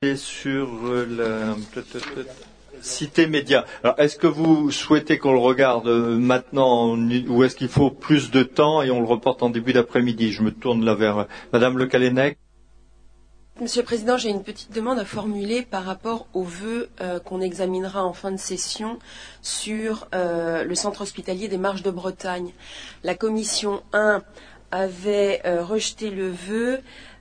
Sur la Cité Média. Alors, est-ce que vous souhaitez qu'on le regarde maintenant ou est-ce qu'il faut plus de temps et on le reporte en début d'après-midi? Je me tourne là vers Madame Le Callennec. Monsieur le Président, j'ai une petite demande à formuler par rapport aux vœux qu'on examinera en fin de session sur le centre hospitalier des Marches de Bretagne. La commission 1 avait rejeté le vœu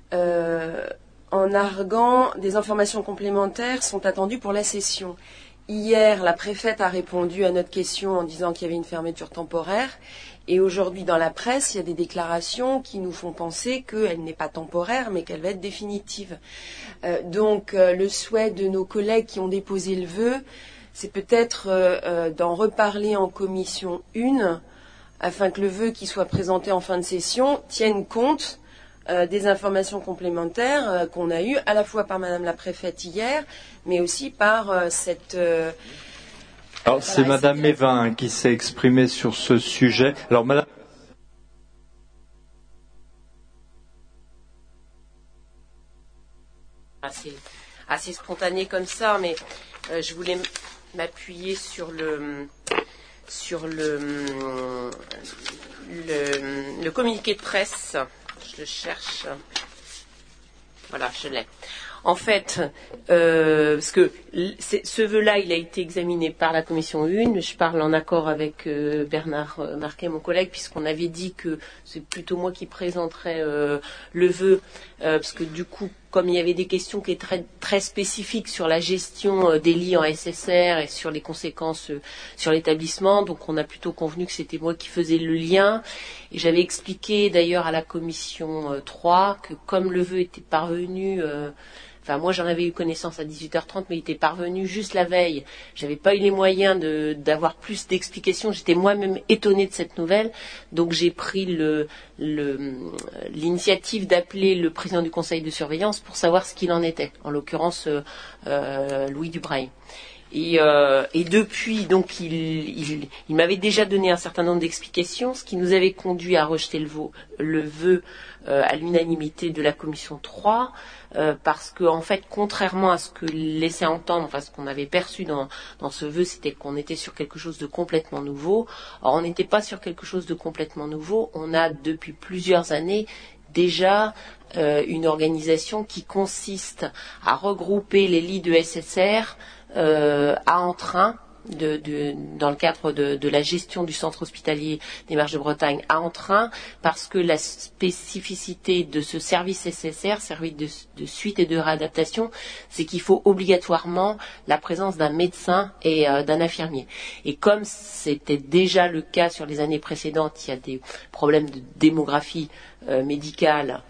en arguant des informations complémentaires sont attendues pour la session. Hier, la préfète a répondu à notre question en disant qu'il y avait une fermeture temporaire. Et aujourd'hui, dans la presse, il y a des déclarations qui nous font penser qu'elle n'est pas temporaire, mais qu'elle va être définitive. Donc, le souhait de nos collègues qui ont déposé le vœu, c'est peut-être d'en reparler en commission 1, afin que le vœu qui soit présenté en fin de session tienne compte des informations complémentaires qu'on a eues à la fois par Madame la préfète hier, mais aussi par cette... Alors c'est Madame Mévin qui s'est exprimée sur ce sujet. Alors Madame... assez spontané comme ça, mais je voulais m'appuyer sur le communiqué de presse. Je le cherche. Voilà, je l'ai. En fait, parce que ce vœu-là, il a été examiné par la commission 1. Je parle en accord avec Bernard Marquet, mon collègue, puisqu'on avait dit que c'est plutôt moi qui présenterais le vœu, parce que du coup, comme il y avait des questions qui étaient très, très spécifiques sur la gestion des lits en SSR et sur les conséquences sur l'établissement, donc on a plutôt convenu que c'était moi qui faisais le lien. Et j'avais expliqué d'ailleurs à la commission 3 que comme le vœu était parvenu... Enfin, moi, j'en avais eu connaissance à 18h30, mais il était parvenu juste la veille. J'avais pas eu les moyens d'avoir plus d'explications. J'étais moi-même étonnée de cette nouvelle. Donc, j'ai pris l'initiative d'appeler le président du conseil de surveillance pour savoir ce qu'il en était. En l'occurrence, Louis Dubreuil. Et depuis, donc, il m'avait déjà donné un certain nombre d'explications, ce qui nous avait conduit à rejeter le vœu à l'unanimité de la commission 3, parce que, en fait, contrairement à ce que laissait entendre, enfin, ce qu'on avait perçu dans ce vœu, c'était qu'on était sur quelque chose de complètement nouveau. Or, on n'était pas sur quelque chose de complètement nouveau. On a, depuis plusieurs années, déjà une organisation qui consiste à regrouper les lits de SSR à Entrain, dans le cadre de la gestion du centre hospitalier des Marches de Bretagne à Entrain, parce que la spécificité de ce service SSR, service de suite et de réadaptation, c'est qu'il faut obligatoirement la présence d'un médecin et d'un infirmier. Et comme c'était déjà le cas sur les années précédentes, il y a des problèmes de démographie médicale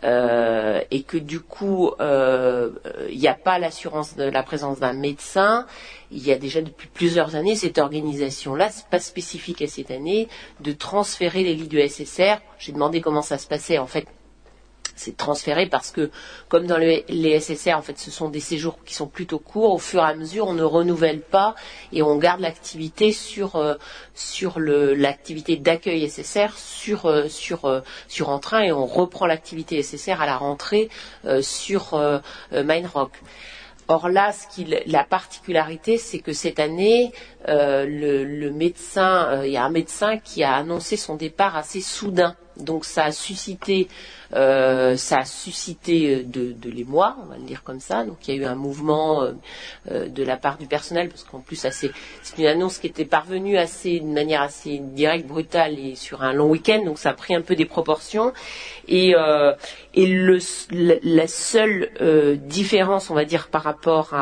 et que du coup il n'y a pas l'assurance de la présence d'un médecin. Il y a déjà depuis plusieurs années cette organisation-là, c'est pas spécifique à cette année, de transférer les lits de SSR. J'ai demandé comment ça se passait. En fait, c'est transféré parce que, comme dans les SSR, en fait, ce sont des séjours qui sont plutôt courts. Au fur et à mesure, on ne renouvelle pas et on garde l'activité sur l'activité d'accueil SSR sur Entrain, et on reprend l'activité SSR à la rentrée sur Mainrock. Or là, la particularité, c'est que cette année, le médecin, il y a un médecin qui a annoncé son départ assez soudain. Donc ça a suscité de l'émoi, on va le dire comme ça. Donc il y a eu un mouvement de la part du personnel, parce qu'en plus c'est une annonce qui était parvenue de manière assez directe, brutale et sur un long week-end, donc ça a pris un peu des proportions. Et la seule différence, on va dire, par rapport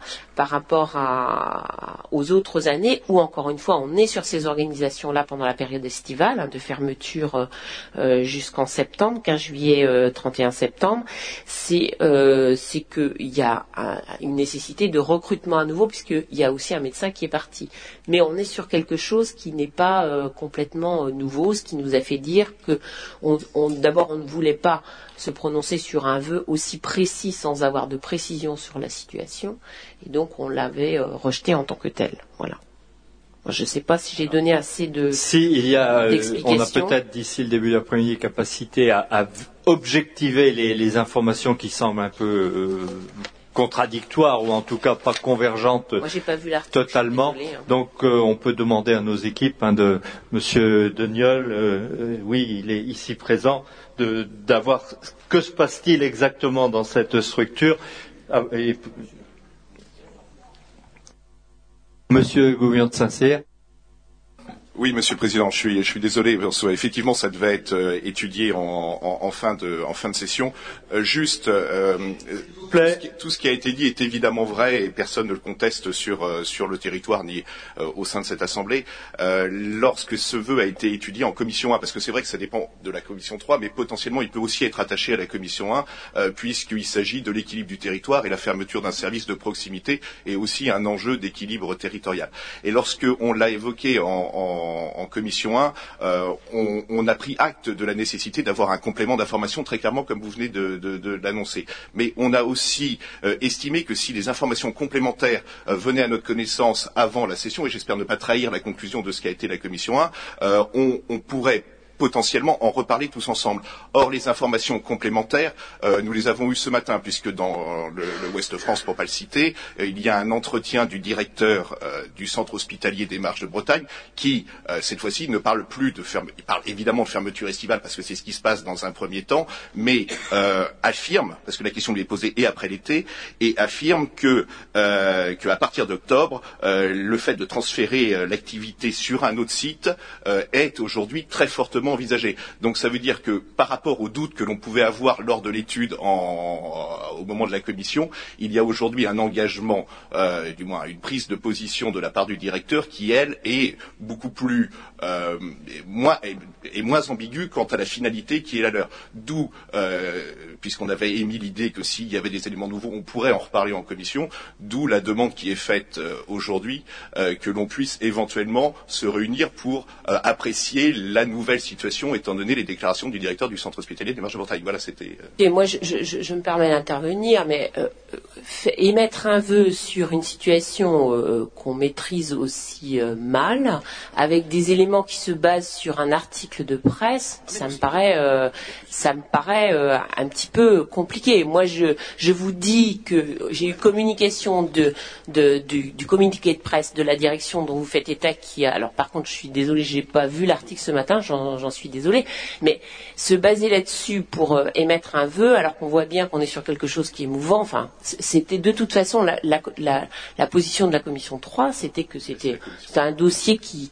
aux autres années, où encore une fois on est sur ces organisations-là pendant la période estivale, de fermeture jusqu'en septembre, 15 juillet, 31 septembre, c'est qu'il y a une nécessité de recrutement à nouveau, puisqu'il y a aussi un médecin qui est parti. Mais on est sur quelque chose qui n'est pas complètement nouveau, ce qui nous a fait dire que d'abord on ne voulait pas se prononcer sur un vœu aussi précis sans avoir de précision sur la situation, et donc on l'avait rejeté en tant que tel. Voilà. Je ne sais pas si j'ai donné assez d'explications. On a peut-être d'ici le début de l'après-midi capacité à objectiver les informations qui semblent un peu contradictoires ou en tout cas pas convergentes Moi, j'ai pas vu l'article, totalement. je suis désolée, hein. Donc on peut demander à nos équipes de Monsieur Deniol, oui, il est ici présent, d'avoir que se passe-t-il exactement dans cette structure. Monsieur Gouvion de Saint-Cyr. Oui, Monsieur le Président, je suis désolé. Effectivement, ça devait être étudié en fin de session. Tout ce qui a été dit est évidemment vrai et personne ne le conteste sur le territoire ni au sein de cette Assemblée. Lorsque ce vœu a été étudié en commission 1, parce que c'est vrai que ça dépend de la commission 3, mais potentiellement il peut aussi être attaché à la commission 1, puisqu'il s'agit de l'équilibre du territoire et la fermeture d'un service de proximité est aussi un enjeu d'équilibre territorial. Et lorsque on l'a évoqué en commission 1, on a pris acte de la nécessité d'avoir un complément d'information très clairement, comme vous venez de l'annoncer. Mais on a aussi estimé que si les informations complémentaires venaient à notre connaissance avant la session, et j'espère ne pas trahir la conclusion de ce qu'a été la commission 1, on pourrait potentiellement en reparler tous ensemble. Or, les informations complémentaires, nous les avons eues ce matin, puisque dans le Ouest France, pour pas le citer, il y a un entretien du directeur du centre hospitalier des Marches de Bretagne qui, cette fois-ci, ne parle plus il parle évidemment de fermeture estivale, parce que c'est ce qui se passe dans un premier temps, mais affirme, parce que la question lui est posée et après l'été, et affirme que à partir d'octobre, le fait de transférer l'activité sur un autre site est aujourd'hui très fortement envisagé. Donc ça veut dire que par rapport aux doutes que l'on pouvait avoir lors de l'étude au moment de la commission, il y a aujourd'hui un engagement, du moins une prise de position de la part du directeur qui, elle, est beaucoup plus moins ambiguë quant à la finalité qui est la leur. D'où, puisqu'on avait émis l'idée que s'il y avait des éléments nouveaux, on pourrait en reparler en commission, d'où la demande qui est faite aujourd'hui, que l'on puisse éventuellement se réunir pour apprécier la nouvelle situation, étant donné les déclarations du directeur du centre hospitalier des Marches de Bretagne. Voilà, c'était... Et moi, je me permets d'intervenir, mais émettre un vœu sur une situation qu'on maîtrise aussi mal, avec des éléments qui se basent sur un article de presse, ça me paraît un petit peu compliqué. Moi, je vous dis que j'ai eu communication du communiqué de presse de la direction dont vous faites état, alors par contre, je suis désolée, j'ai pas vu l'article ce matin, j'en suis désolée, mais se baser là-dessus pour émettre un vœu, alors qu'on voit bien qu'on est sur quelque chose qui est mouvant, enfin, c'était de toute façon la position de la commission 3, c'était que c'était un dossier qui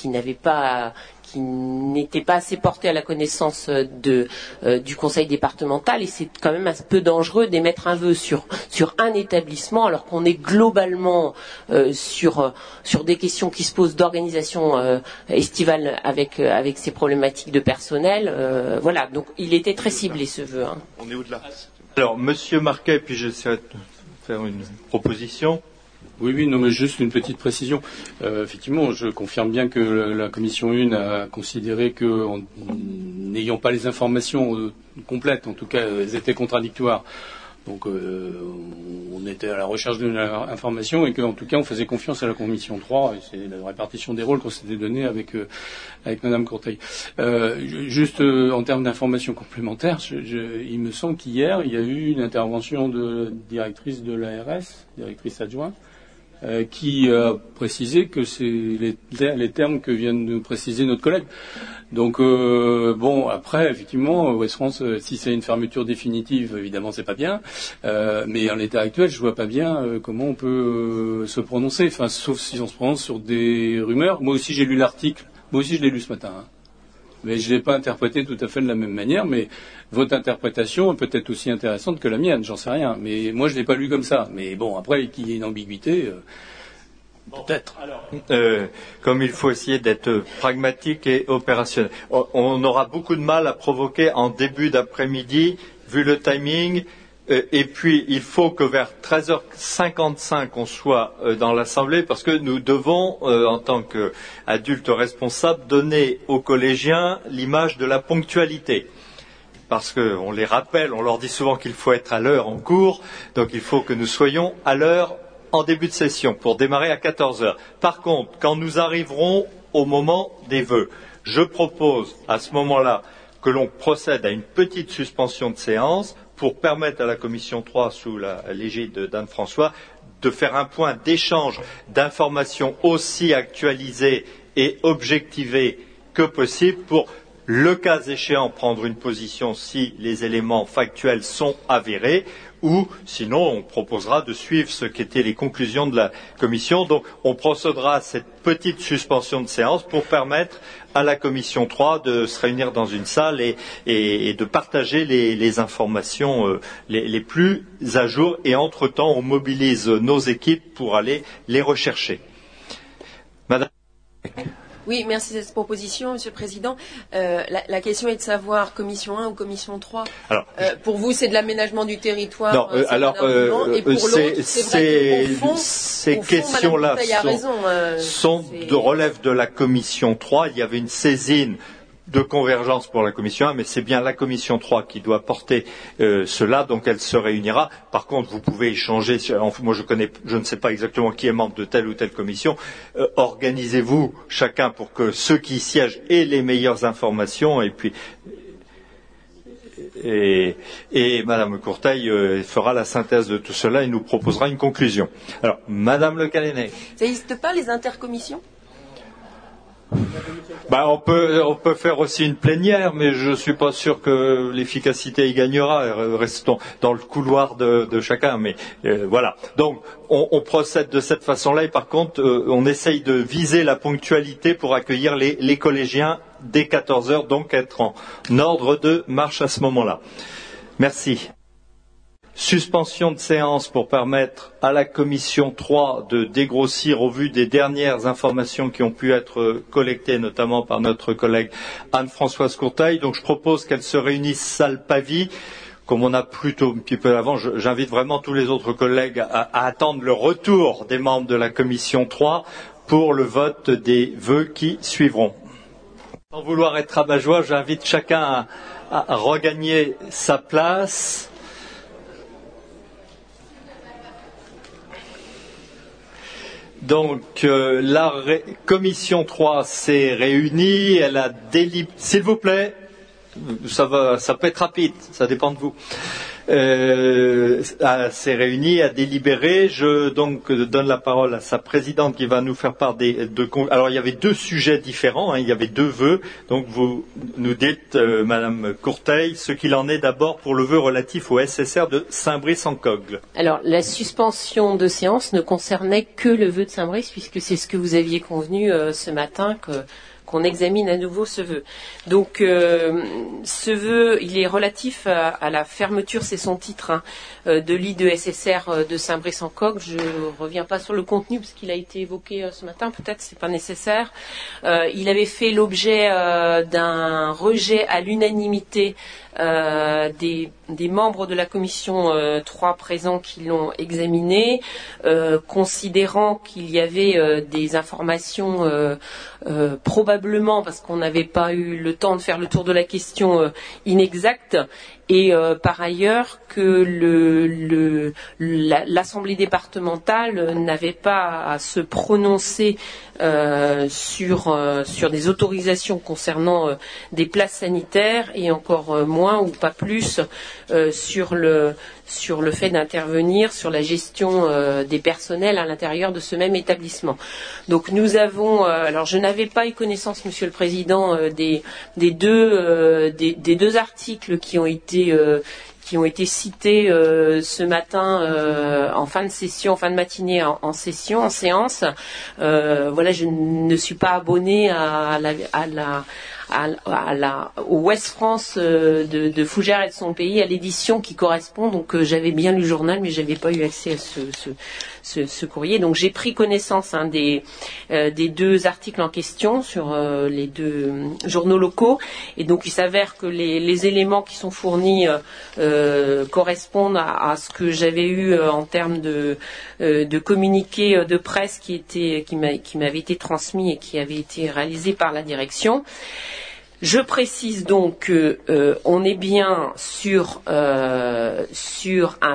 n'était pas assez porté à la connaissance du conseil départemental, et c'est quand même un peu dangereux d'émettre un vœu sur un établissement alors qu'on est globalement sur des questions qui se posent d'organisation estivale avec ces problématiques de personnel. Voilà, donc il était très ciblé ce vœu. Hein. On est au-delà. Alors, Monsieur Marquet, puis j'essaierai de faire une proposition. Oui, non, mais juste une petite précision. Effectivement, je confirme bien que la commission 1 a considéré que, n'ayant pas les informations complètes, en tout cas, elles étaient contradictoires. Donc, on était à la recherche d'une information et qu'en tout cas, on faisait confiance à la commission 3. Et c'est la répartition des rôles qu'on s'était donnée avec Madame Courteil. Juste en termes d'informations complémentaires, il me semble qu'hier, il y a eu une intervention de directrice de l'ARS, directrice adjointe, qui a précisé que c'est les termes que vient de préciser notre collègue. Donc bon, après, effectivement, Ouest France, si c'est une fermeture définitive, évidemment, c'est pas bien. Mais en l'état actuel, je vois pas bien comment on peut se prononcer. Enfin, sauf si on se prononce sur des rumeurs. Moi aussi, j'ai lu l'article. Moi aussi, je l'ai lu ce matin. Hein. Mais je ne l'ai pas interprété tout à fait de la même manière, mais votre interprétation est peut-être aussi intéressante que la mienne, j'en sais rien. Mais moi, je ne l'ai pas lu comme ça. Mais bon, après, qu'il y ait une ambiguïté, peut-être. Comme il faut essayer d'être pragmatique et opérationnel. On aura beaucoup de mal à provoquer en début d'après-midi, vu le timing. Et puis, il faut que vers 13h55, on soit dans l'Assemblée, parce que nous devons, en tant qu'adultes responsables, donner aux collégiens l'image de la ponctualité. Parce qu'on les rappelle, on leur dit souvent qu'il faut être à l'heure en cours, donc il faut que nous soyons à l'heure en début de session, pour démarrer à 14h. Par contre, quand nous arriverons au moment des vœux, je propose à ce moment-là que l'on procède à une petite suspension de séance, pour permettre à la Commission 3, sous la l'égide d'Anne François, de faire un point d'échange d'informations aussi actualisées et objectivées que possible pour, le cas échéant, prendre une position si les éléments factuels sont avérés, ou sinon on proposera de suivre ce qu'étaient les conclusions de la Commission. Donc on procédera à cette petite suspension de séance pour permettre à la Commission 3 de se réunir dans une salle et de partager les informations les plus à jour, et entre-temps on mobilise nos équipes pour aller les rechercher. Madame. Oui, merci de cette proposition, Monsieur le Président. La question est de savoir Commission 1 ou Commission 3. Alors, pour vous, c'est de l'aménagement du territoire. Non, et pour l'autre, ces questions-là relèvent de la Commission 3. Il y avait une saisine de convergence pour la Commission 1, mais c'est bien la Commission 3 qui doit porter cela, donc elle se réunira. Par contre, vous pouvez échanger, moi je ne sais pas exactement qui est membre de telle ou telle commission, organisez-vous chacun pour que ceux qui siègent aient les meilleures informations, et puis Madame Courteil fera la synthèse de tout cela et nous proposera une conclusion. Alors, Madame Le Calenay. Ça n'existe pas, les intercommissions? On peut faire aussi une plénière, mais je suis pas sûr que l'efficacité y gagnera. Restons dans le couloir de chacun. Mais voilà. Donc, on procède de cette façon-là, et par contre, on essaye de viser la ponctualité pour accueillir les collégiens dès 14 heures, donc être en ordre de marche à ce moment-là. Merci. Suspension de séance pour permettre à la Commission 3 de dégrossir au vu des dernières informations qui ont pu être collectées, notamment par notre collègue Anne-Françoise Courteil. Donc je propose qu'elle se réunisse salle Pavie. Comme on a plutôt un petit peu avant, j'invite vraiment tous les autres collègues à attendre le retour des membres de la Commission 3 pour le vote des vœux qui suivront. Sans vouloir être rabat-joie, j'invite chacun à regagner sa place. Donc la Commission 3 s'est réunie, elle a délibéré. S'il vous plaît, ça peut être rapide, ça dépend de vous. S'est réunie, a délibéré. Je donc donne la parole à sa présidente qui va nous faire part alors il y avait deux sujets différents, il y avait deux vœux. Donc vous nous dites, Madame Courteil, ce qu'il en est d'abord pour le vœu relatif au SSR de Saint-Brice-en-Cogle. Alors la suspension de séance ne concernait que le vœu de Saint-Brice, puisque c'est ce que vous aviez convenu ce matin qu'on examine à nouveau ce vœu. Donc ce vœu, il est relatif à la fermeture, c'est son titre, de lit de SSR de Saint-Brice-en-Cogle. Je ne reviens pas sur le contenu parce qu'il a été évoqué ce matin, peut-être c'est pas nécessaire. Il avait fait l'objet d'un rejet à l'unanimité des membres de la commission 3 présents qui l'ont examiné, considérant qu'il y avait des informations probablement, parce qu'on n'avait pas eu le temps de faire le tour de la question, inexactes, et par ailleurs que l'Assemblée départementale n'avait pas à se prononcer sur des autorisations concernant des places sanitaires, et encore moins ou pas plus sur le fait d'intervenir sur la gestion des personnels à l'intérieur de ce même établissement. Donc nous avons, alors je n'avais pas eu connaissance, Monsieur le Président, des deux articles qui ont été cités ce matin en fin de session, en fin de matinée en séance. Voilà, je ne suis pas abonnée au Ouest France de Fougères et de son pays, à l'édition qui correspond. Donc j'avais bien lu le journal, mais j'avais pas eu accès à ce courrier. Donc j'ai pris connaissance des deux articles en question sur les deux journaux locaux, et donc il s'avère que les éléments qui sont fournis correspondent à ce que j'avais eu en termes de communiqué de presse qui m'avait été transmis et qui avait été réalisé par la direction. Je précise donc qu'on est bien sur un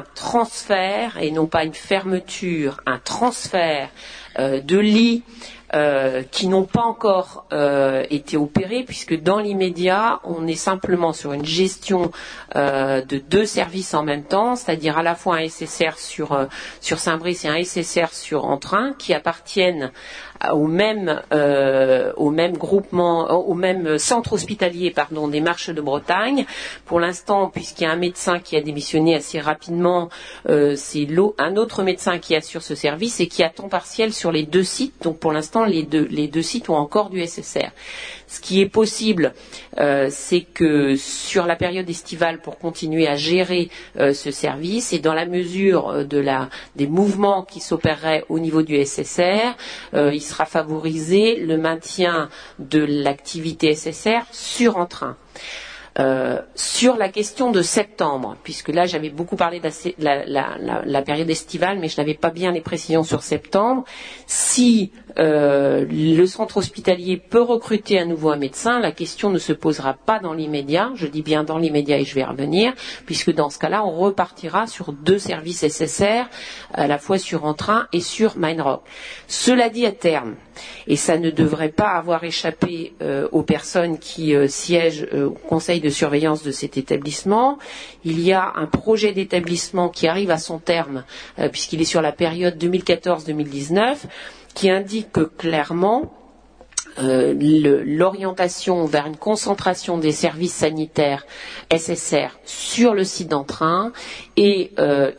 transfert et non pas une fermeture, un transfert de lits qui n'ont pas encore été opérés, puisque dans l'immédiat, on est simplement sur une gestion de 2 services en même temps, c'est-à-dire à la fois un SSR sur Saint-Brice et un SSR sur Entrain, qui appartiennent au même groupement, au même centre hospitalier, des Marches de Bretagne. Pour l'instant, puisqu'il y a un médecin qui a démissionné assez rapidement, c'est un autre médecin qui assure ce service et qui est à temps partiel sur les 2 sites. Donc pour l'instant, les deux sites ont encore du SSR. Ce qui est possible, c'est que sur la période estivale, pour continuer à gérer ce service, et dans la mesure des mouvements qui s'opéreraient au niveau du SSR, il sera favorisé le maintien de l'activité SSR sur Entrain. Sur la question de septembre, puisque là j'avais beaucoup parlé de la période estivale, mais je n'avais pas bien les précisions sur septembre. Si le centre hospitalier peut recruter à nouveau un médecin, la question ne se posera pas dans l'immédiat. Je dis bien dans l'immédiat et je vais y revenir, puisque dans ce cas-là, on repartira sur 2 services SSR, à la fois sur Entrain et sur Mindrock. Cela dit, à terme, et ça ne devrait pas avoir échappé aux personnes qui siègent au conseil de surveillance de cet établissement, il y a un projet d'établissement qui arrive à son terme, puisqu'il est sur la période 2014-2019, qui indique clairement l'orientation vers une concentration des services sanitaires SSR sur le site d'Entrain et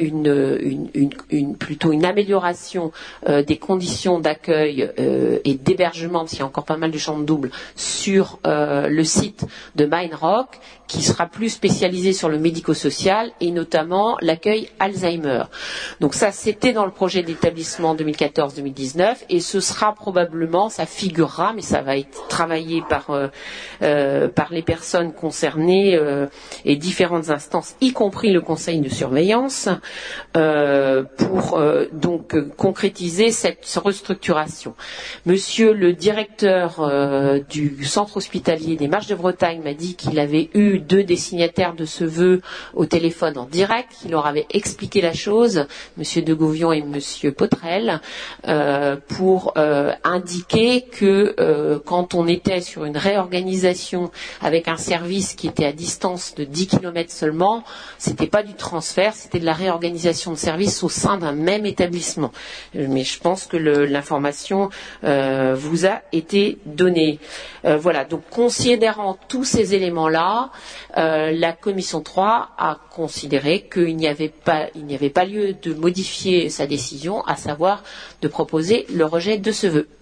plutôt une amélioration des conditions d'accueil et d'hébergement, parce qu'il y a encore pas mal de chambres doubles, sur le site de Mindrock, qui sera plus spécialisé sur le médico-social et notamment l'accueil Alzheimer. Donc ça, c'était dans le projet d'établissement 2014-2019 et ce sera probablement, ça figurera, mais ça va être travaillé par les personnes concernées et différentes instances, y compris le conseil de surveillance, pour donc concrétiser cette restructuration. Monsieur le directeur du centre hospitalier des Marches de Bretagne m'a dit qu'il avait eu 2 des signataires de ce vœu au téléphone en direct, qui leur avait expliqué la chose, Monsieur de Gouvion et Monsieur Potrel, pour indiquer que quand on était sur une réorganisation avec un service qui était à distance de 10 km seulement, c'était pas du transfert, c'était de la réorganisation de service au sein d'un même établissement. Mais je pense que l'information vous a été donnée. Voilà, donc considérant tous ces éléments-là, la commission 3 a considéré qu'il n'y avait pas lieu de modifier sa décision, à savoir de proposer le rejet de ce vœu.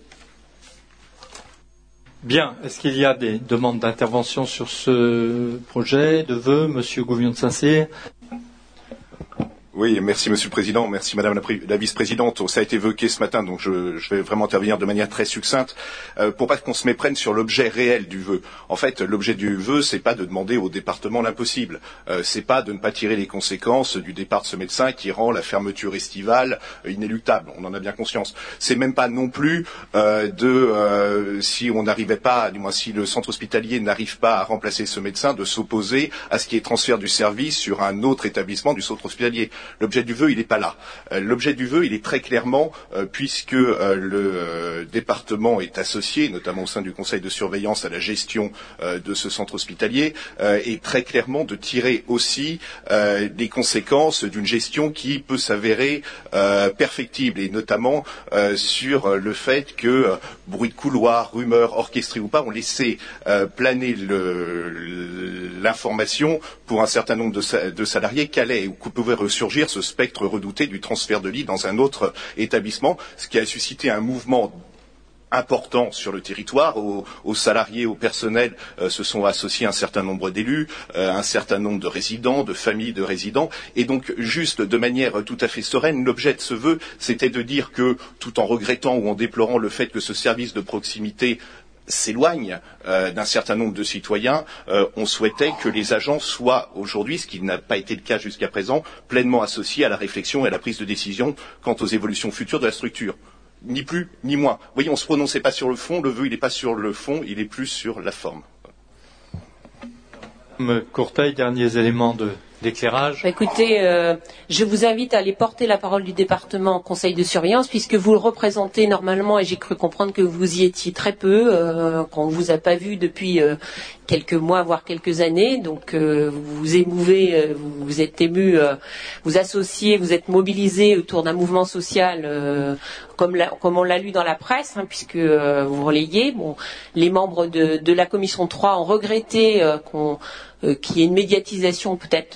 Bien. Est-ce qu'il y a des demandes d'intervention sur ce projet de vœu, Monsieur Gouvion de Saint-Cyr? Oui, merci Monsieur le Président, merci Madame la Vice-Présidente. Ça a été évoqué ce matin, donc je vais vraiment intervenir de manière très succincte pour pas qu'on se méprenne sur l'objet réel du vœu. En fait, l'objet du vœu, c'est pas de demander au département l'impossible. C'est pas de ne pas tirer les conséquences du départ de ce médecin qui rend la fermeture estivale inéluctable. On en a bien conscience. C'est même pas non plus si on n'arrivait pas, du moins si le centre hospitalier n'arrive pas à remplacer ce médecin, de s'opposer à ce qui est transfert du service sur un autre établissement du centre hospitalier. L'objet du vœu, il n'est pas là. L'objet du vœu, il est très clairement, puisque le département est associé, notamment au sein du conseil de surveillance, à la gestion de ce centre hospitalier, est très clairement de tirer aussi des conséquences d'une gestion qui peut s'avérer perfectible, et notamment sur le fait que bruit de couloir, rumeurs orchestrées ou pas, ont laissé planer l'information pour un certain nombre de salariés qu'allait ou que pouvait ressurgir ce spectre redouté du transfert de lits dans un autre établissement, ce qui a suscité un mouvement important sur le territoire. Aux salariés, au personnel se sont associés un certain nombre d'élus, un certain nombre de résidents, de familles de résidents, et donc juste de manière tout à fait sereine, l'objet de ce vœu, c'était de dire que, tout en regrettant ou en déplorant le fait que ce service de proximité s'éloigne d'un certain nombre de citoyens, on souhaitait que les agents soient aujourd'hui, ce qui n'a pas été le cas jusqu'à présent, pleinement associés à la réflexion et à la prise de décision quant aux évolutions futures de la structure. Ni plus, ni moins. Vous voyez, on ne se prononçait pas sur le fond, le vœu, il n'est pas sur le fond, il est plus sur la forme. Courteil, derniers éléments de d'éclairage. Écoutez, je vous invite à aller porter la parole du département au conseil de surveillance, puisque vous le représentez normalement, et j'ai cru comprendre que vous y étiez très peu, qu'on ne vous a pas vu depuis quelques mois, voire quelques années. Donc vous vous émouvez, vous êtes ému, vous associez, vous êtes mobilisés autour d'un mouvement social, comme on l'a lu dans la presse, puisque vous relayez. Bon, les membres de la commission 3 ont regretté qu'il y ait une médiatisation peut-être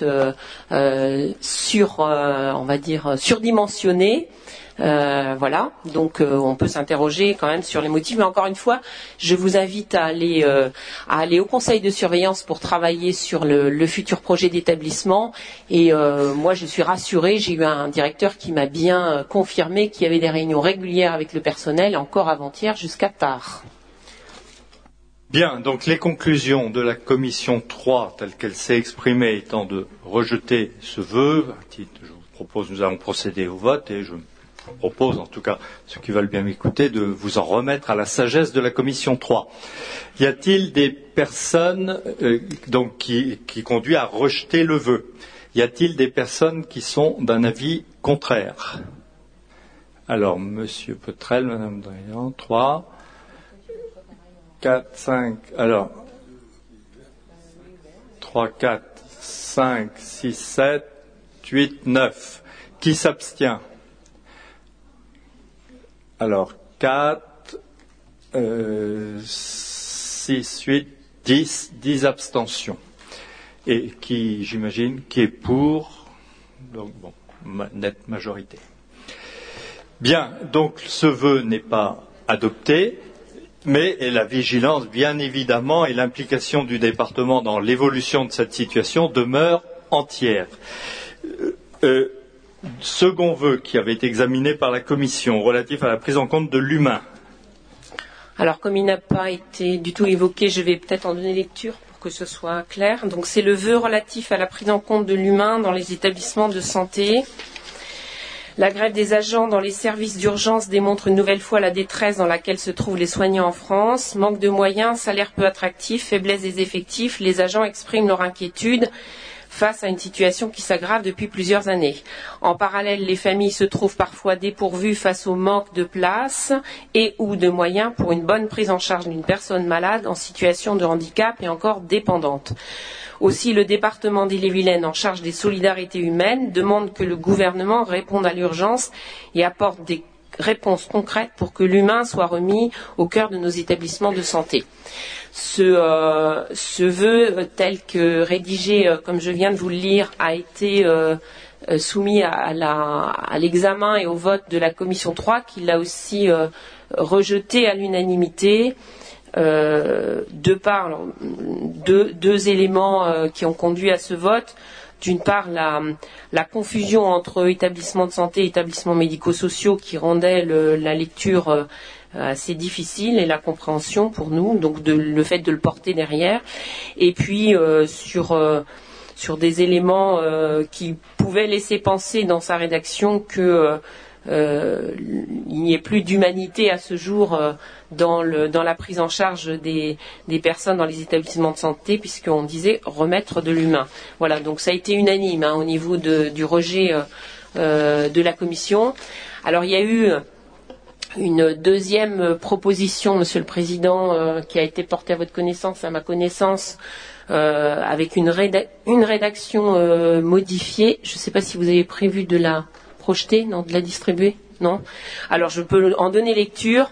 on va dire surdimensionnée. Voilà, donc on peut s'interroger quand même sur les motifs, mais encore une fois, je vous invite à aller au conseil de surveillance pour travailler sur le futur projet d'établissement. Et moi, je suis rassurée, j'ai eu un directeur qui m'a bien confirmé qu'il y avait des réunions régulières avec le personnel, encore avant-hier jusqu'à tard. Bien, donc les conclusions de la commission 3, telles qu'elle s'est exprimée, étant de rejeter ce vœu, je vous propose, nous allons procéder au vote, et je vous propose, en tout cas, ceux qui veulent bien m'écouter, de vous en remettre à la sagesse de la commission 3. Y a-t-il des personnes qui conduisent à rejeter le vœu? Y a-t-il des personnes qui sont d'un avis contraire? Alors, Monsieur Petrel, Madame Drian, 3... 4, 5, alors 3, 4, 5, 6, 7, 8, 9. Qui s'abstient? Alors 4, 6, 8, 10 abstentions. Et qui, j'imagine, qui est pour? Donc bon, nette majorité. Bien, donc ce vœu n'est pas adopté. Mais la vigilance, bien évidemment, et l'implication du département dans l'évolution de cette situation demeurent entières. Second vœu qui avait été examiné par la Commission, relatif à la prise en compte de l'humain. Alors, comme il n'a pas été du tout évoqué, je vais peut-être en donner lecture pour que ce soit clair. Donc, c'est le vœu relatif à la prise en compte de l'humain dans les établissements de santé. La grève des agents dans les services d'urgence démontre une nouvelle fois la détresse dans laquelle se trouvent les soignants en France. Manque de moyens, salaire peu attractif, faiblesse des effectifs, les agents expriment leur inquiétude face à une situation qui s'aggrave depuis plusieurs années. En parallèle, les familles se trouvent parfois dépourvues face au manque de places et ou de moyens pour une bonne prise en charge d'une personne malade en situation de handicap et encore dépendante. Aussi, le département d'Ille-et-Vilaine, en charge des solidarités humaines, demande que le gouvernement réponde à l'urgence et apporte des réponses concrètes pour que l'humain soit remis au cœur de nos établissements de santé. Ce vœu, tel que rédigé, comme je viens de vous le lire, a été soumis à l'examen et au vote de la commission 3, qui l'a aussi rejeté à l'unanimité. Deux éléments qui ont conduit à ce vote. D'une part, la confusion entre établissements de santé et établissements médico-sociaux qui rendait la lecture assez difficile et la compréhension pour nous, donc le fait de le porter derrière. Et puis sur des éléments qui pouvaient laisser penser dans sa rédaction que il n'y ait plus d'humanité à ce jour dans la prise en charge des personnes dans les établissements de santé, puisqu'on disait remettre de l'humain. Voilà, donc ça a été unanime au niveau du rejet de la commission. Alors il y a eu une deuxième proposition, Monsieur le Président, qui a été portée à votre connaissance, à ma connaissance, avec une rédaction modifiée. Je ne sais pas si vous avez prévu de la projeter, non, de la distribuer, non. Alors je peux en donner lecture.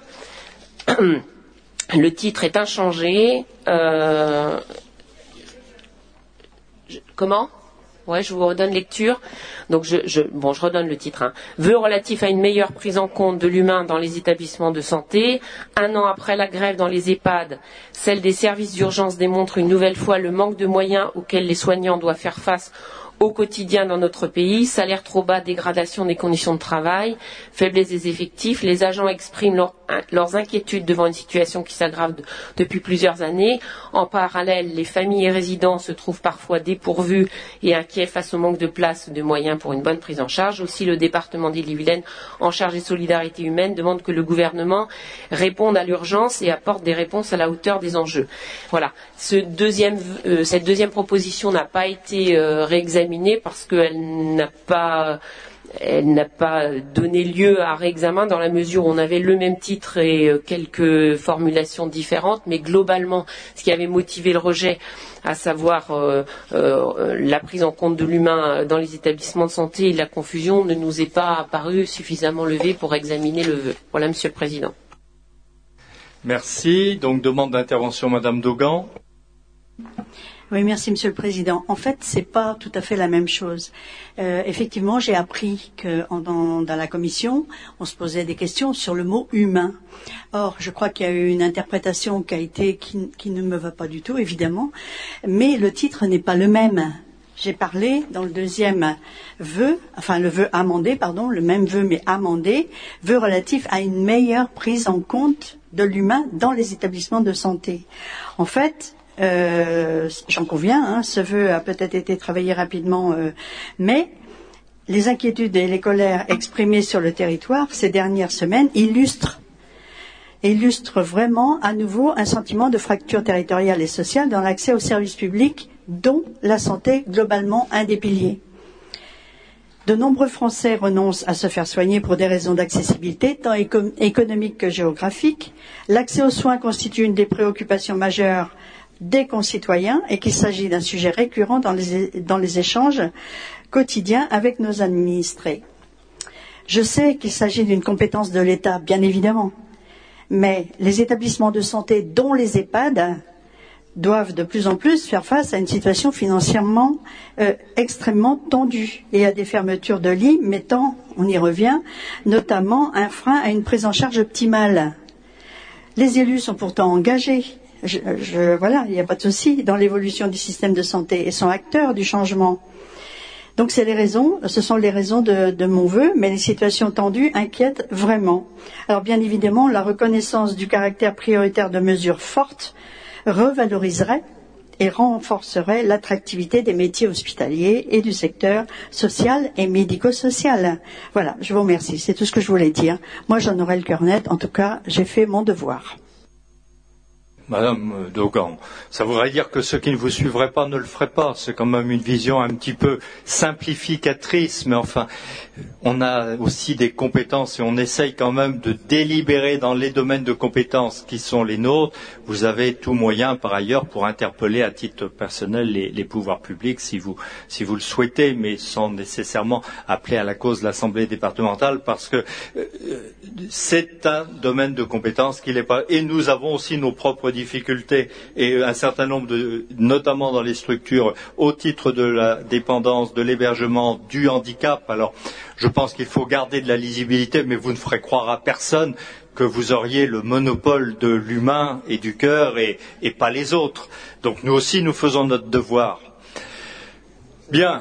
Le titre est inchangé. Comment? Ouais, je vous redonne lecture. Donc je redonne le titre. Vœu relatif à une meilleure prise en compte de l'humain dans les établissements de santé. 1 an après la grève dans les EHPAD, celle des services d'urgence démontre une nouvelle fois le manque de moyens auxquels les soignants doivent faire face au quotidien dans notre pays. Salaire trop bas, dégradation des conditions de travail, faiblesse des effectifs. Les agents expriment leurs inquiétudes devant une situation qui s'aggrave depuis plusieurs années. En parallèle, les familles et résidents se trouvent parfois dépourvus et inquiets face au manque de place et de moyens pour une bonne prise en charge. Aussi, le département d'Ille-et-Vilaine, en charge des solidarités humaines, demande que le gouvernement réponde à l'urgence et apporte des réponses à la hauteur des enjeux. Voilà. Cette deuxième proposition n'a pas été réexaminée examinée parce qu'elle n'a pas donné lieu à réexamen dans la mesure où on avait le même titre et quelques formulations différentes, mais globalement, ce qui avait motivé le rejet, à savoir la prise en compte de l'humain dans les établissements de santé et la confusion, ne nous est pas apparu suffisamment levé pour examiner le vœu. Voilà, Monsieur le Président. Merci. Donc, demande d'intervention, Madame Daugan. Oui, merci Monsieur le Président. En fait, c'est pas tout à fait la même chose. Effectivement, j'ai appris que dans la commission, on se posait des questions sur le mot humain. Or, je crois qu'il y a eu une interprétation qui ne me va pas du tout, évidemment, mais le titre n'est pas le même. J'ai parlé dans le deuxième vœu, enfin le vœu amendé, pardon, le même vœu mais amendé, vœu relatif à une meilleure prise en compte de l'humain dans les établissements de santé. En fait, j'en conviens, ce vœu a peut-être été travaillé rapidement, mais les inquiétudes et les colères exprimées sur le territoire ces dernières semaines illustrent vraiment à nouveau un sentiment de fracture territoriale et sociale dans l'accès aux services publics, dont la santé globalement un des piliers. De nombreux Français renoncent à se faire soigner pour des raisons d'accessibilité, tant économiques que géographiques. L'accès aux soins constitue une des préoccupations majeures des concitoyens et qu'il s'agit d'un sujet récurrent dans les échanges quotidiens avec nos administrés. Je sais qu'il s'agit d'une compétence de l'État, bien évidemment, mais les établissements de santé, dont les EHPAD, doivent de plus en plus faire face à une situation financièrement extrêmement tendue et à des fermetures de lits mettant, on y revient, notamment un frein à une prise en charge optimale. Les élus sont pourtant engagés. Voilà, il n'y a pas de souci dans l'évolution du système de santé et sont acteurs du changement. Donc ce sont les raisons de mon vœu, mais les situations tendues inquiètent vraiment. Alors bien évidemment, la reconnaissance du caractère prioritaire de mesures fortes revaloriserait et renforcerait l'attractivité des métiers hospitaliers et du secteur social et médico-social. Voilà, je vous remercie, c'est tout ce que je voulais dire. Moi j'en aurai le cœur net, en tout cas j'ai fait mon devoir. Madame Daugan, ça voudrait dire que ceux qui ne vous suivraient pas ne le feraient pas. C'est quand même une vision un petit peu simplificatrice, mais enfin, on a aussi des compétences et on essaye quand même de délibérer dans les domaines de compétences qui sont les nôtres. Vous avez tout moyen, par ailleurs, pour interpeller à titre personnel les pouvoirs publics si vous le souhaitez, mais sans nécessairement appeler à la cause l'Assemblée départementale, parce que c'est un domaine de compétences qui n'est pas. Et nous avons aussi nos propres difficultés et un certain nombre notamment dans les structures au titre de la dépendance, de l'hébergement, du handicap. Alors, je pense qu'il faut garder de la lisibilité, mais vous ne ferez croire à personne que vous auriez le monopole de l'humain et du cœur et pas les autres. Donc nous aussi, nous faisons notre devoir. Bien.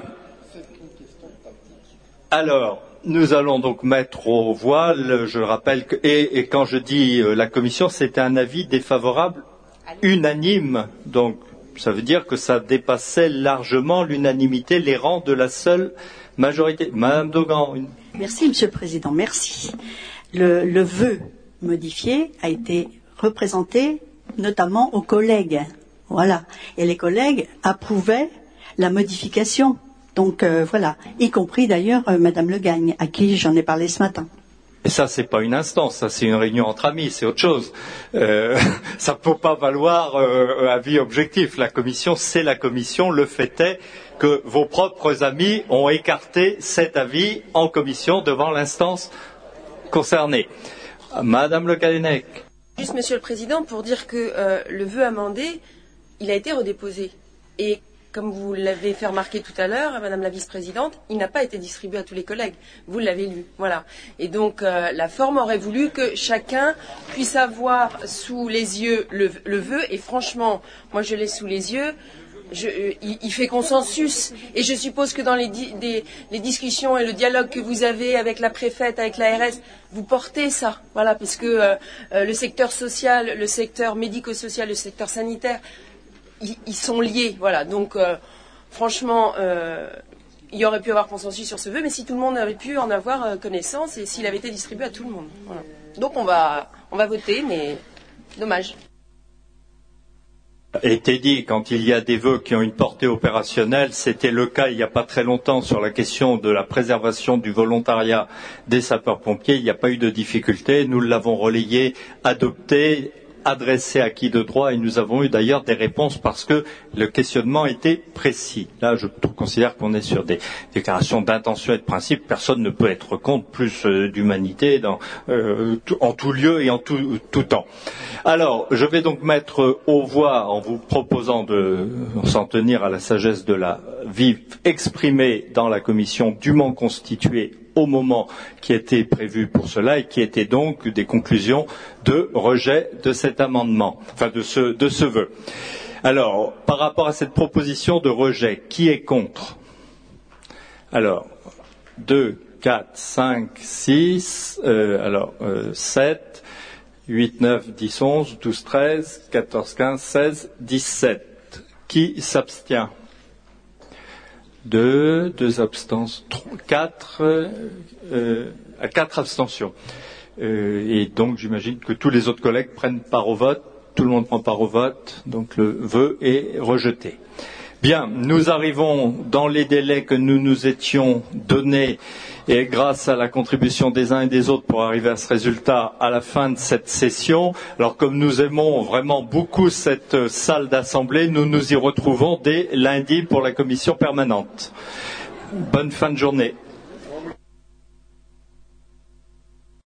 Alors, nous allons donc mettre aux voix, je rappelle que, et quand je dis la commission, c'était un avis défavorable unanime. Donc, ça veut dire que ça dépassait largement l'unanimité, les rangs de la seule majorité. Madame Daugan. Merci, Monsieur le Président, merci. Le vœu modifié a été représenté notamment aux collègues. Voilà. Et les collègues approuvaient la modification. Donc voilà, y compris d'ailleurs Madame Le Gagne, à qui j'en ai parlé ce matin. Et ça, c'est pas une instance, ça c'est une réunion entre amis, c'est autre chose. Ça ne peut pas valoir avis objectif. La commission, c'est la commission. Le fait est que vos propres amis ont écarté cet avis en commission devant l'instance concernée. Madame Le Callennec. Juste, Monsieur le Président, pour dire que le vœu amendé, il a été redéposé. Et comme vous l'avez fait remarquer tout à l'heure, Madame la Vice-Présidente, il n'a pas été distribué à tous les collègues. Vous l'avez lu, voilà. Et donc, la forme aurait voulu que chacun puisse avoir sous les yeux le vœu. Et franchement, moi, je l'ai sous les yeux. Il fait consensus. Et je suppose que dans les discussions et le dialogue que vous avez avec la préfète, avec l'ARS, vous portez ça. Voilà, parce que le secteur social, le secteur médico-social, le secteur sanitaire, ils sont liés, voilà. Donc, franchement, il y aurait pu avoir consensus sur ce vœu, mais si tout le monde avait pu en avoir connaissance et s'il avait été distribué à tout le monde. Voilà. Donc, on va voter, mais dommage. été dit, quand il y a des vœux qui ont une portée opérationnelle, c'était le cas il n'y a pas très longtemps sur la question de la préservation du volontariat des sapeurs-pompiers. Il n'y a pas eu de difficulté. Nous l'avons relayé, adopté, adressé à qui de droit, et nous avons eu d'ailleurs des réponses parce que le questionnement était précis. Là, je considère qu'on est sur des déclarations d'intention et de principe. Personne ne peut être contre plus d'humanité en tout lieu et en tout temps. Alors, je vais donc mettre aux voix, en vous proposant de s'en tenir à la sagesse de la vie exprimée dans la commission dûment constituée au moment qui était prévu pour cela et qui était donc des conclusions de rejet de cet amendement, enfin de ce vœu. Alors, par rapport à cette proposition de rejet, qui est contre? Alors, 2, 4, 5, 6, 7, 8, 9, 10, 11, 12, 13, 14, 15, 16, 17. Qui s'abstient? 2 abstentions, 4 abstentions. Et donc j'imagine que tous les autres collègues prennent part au vote. Tout le monde prend part au vote, donc le vœu est rejeté. Bien, nous arrivons dans les délais que nous nous étions donnés et grâce à la contribution des uns et des autres pour arriver à ce résultat à la fin de cette session. Alors comme nous aimons vraiment beaucoup cette salle d'assemblée, nous nous y retrouvons dès lundi pour la commission permanente. Bonne fin de journée.